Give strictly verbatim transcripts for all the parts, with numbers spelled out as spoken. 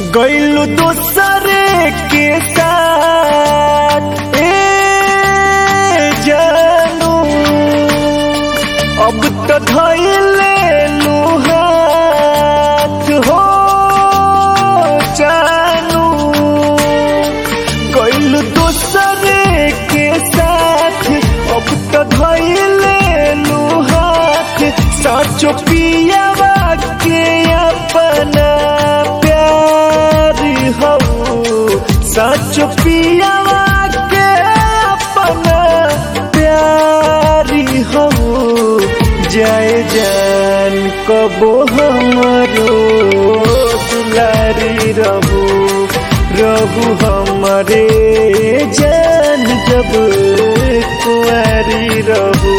गइलू दूसरे के साथ ए जानू अब तो धइले हाथ हो जानू गइलू दूसरे के साथ अब तो धइले हाथ साचो पियावा के अपना हो सच पियावा के अपना प्यारी हो जाए जान कबो हमरो दुलारी रहू रहू हमारे जान जब कुंवारी रहू।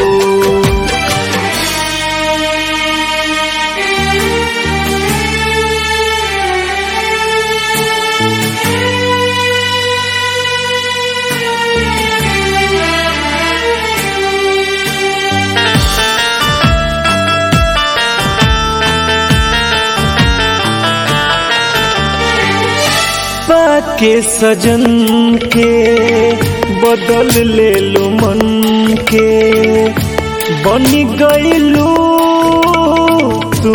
के सजन के बदल ले लो मन के बन गइलू तू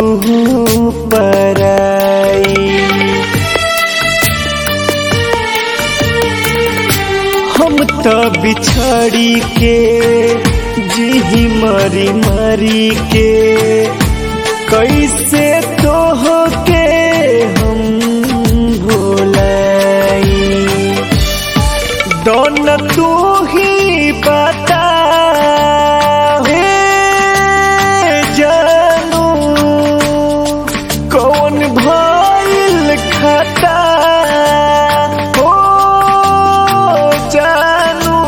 पराई हम तो बिछड़ी के जी मरी मरी के कैसे तो हो के हम दोन तू ही बता हे जानू कौन भइल खता हो जानू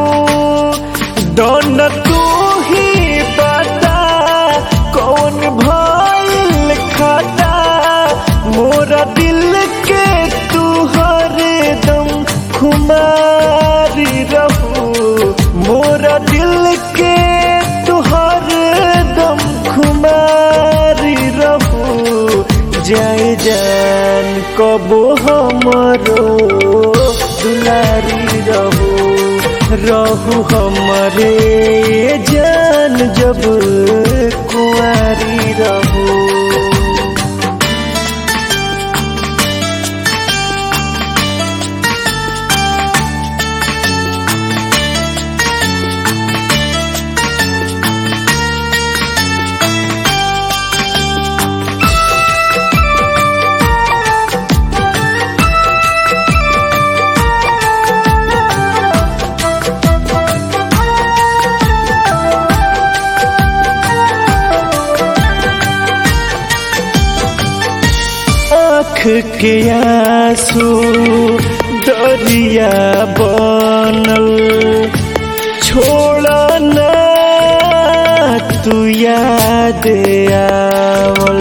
दोन तू ही बता कौन भइल खता मोरा दिल के तू हरदम खुमारी रहू मोरा दिल के तुहर दम खुमारी रहू जाए जान कबो हमरो दुलारी रहू रहू हमारे जान जब कुंवारी रहू। के आंसू दरिया बनल छोड़ ना तू याद आवल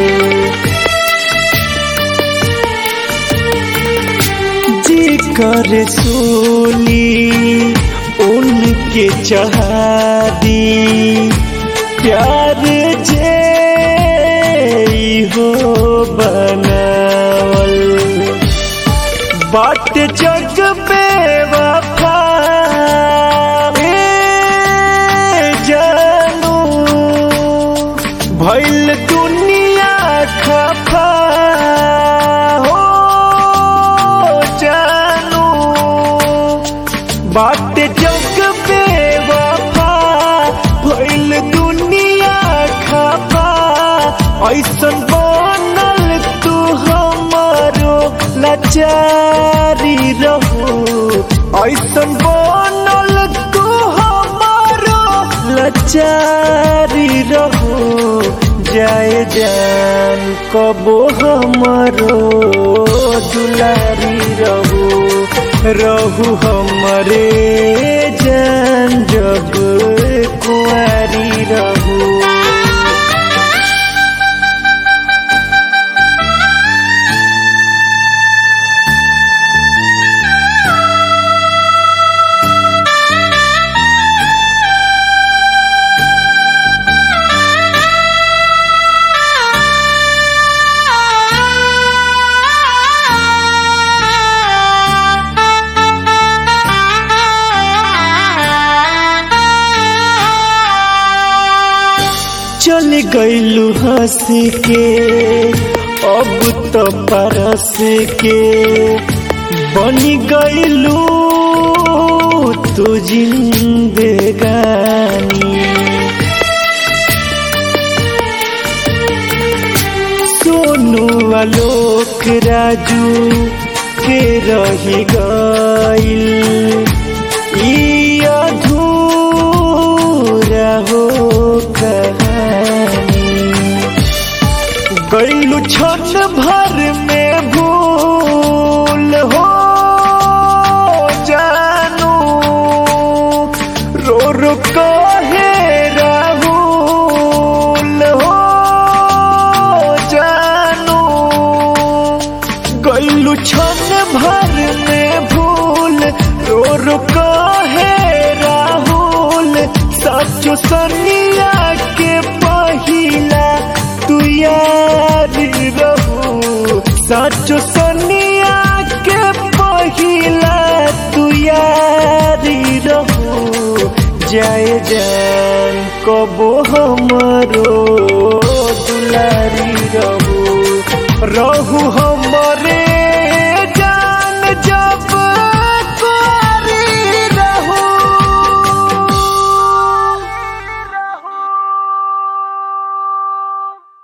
जी कर सोली उनके चाहा दी प्यार जे हो बना बाट जग पे वफा जानू भइल दुनिया खफा हो जानू बाट जग पे वफा भइल दुनिया खफा ऐसन बनल तू हमारो लाचारी रहू ऐसन बनल तू हमारो लाचारी रहू जाए जान कबो हमारो दुलारी रहू रहू हमारे जान जब कुंवारी रहू। चल गइलू हंस के अब तो परस के बनी गइलू तू जिंदगानी। सोनू आलोक राजू के रही गइल ई अधूरा हो कहानी। गइलू क्षण भर में भूल हो जानू रो रो कहे राहुल हो जानू। गइलू क्षण भर में भूल रो रो कहे राहुल। साचो सनिया के पहिला तू याद रहू। साचो सनिया के पहिला तू याद रहू। जाए जान कबो हमरो दुलारी रहू रहू हमरे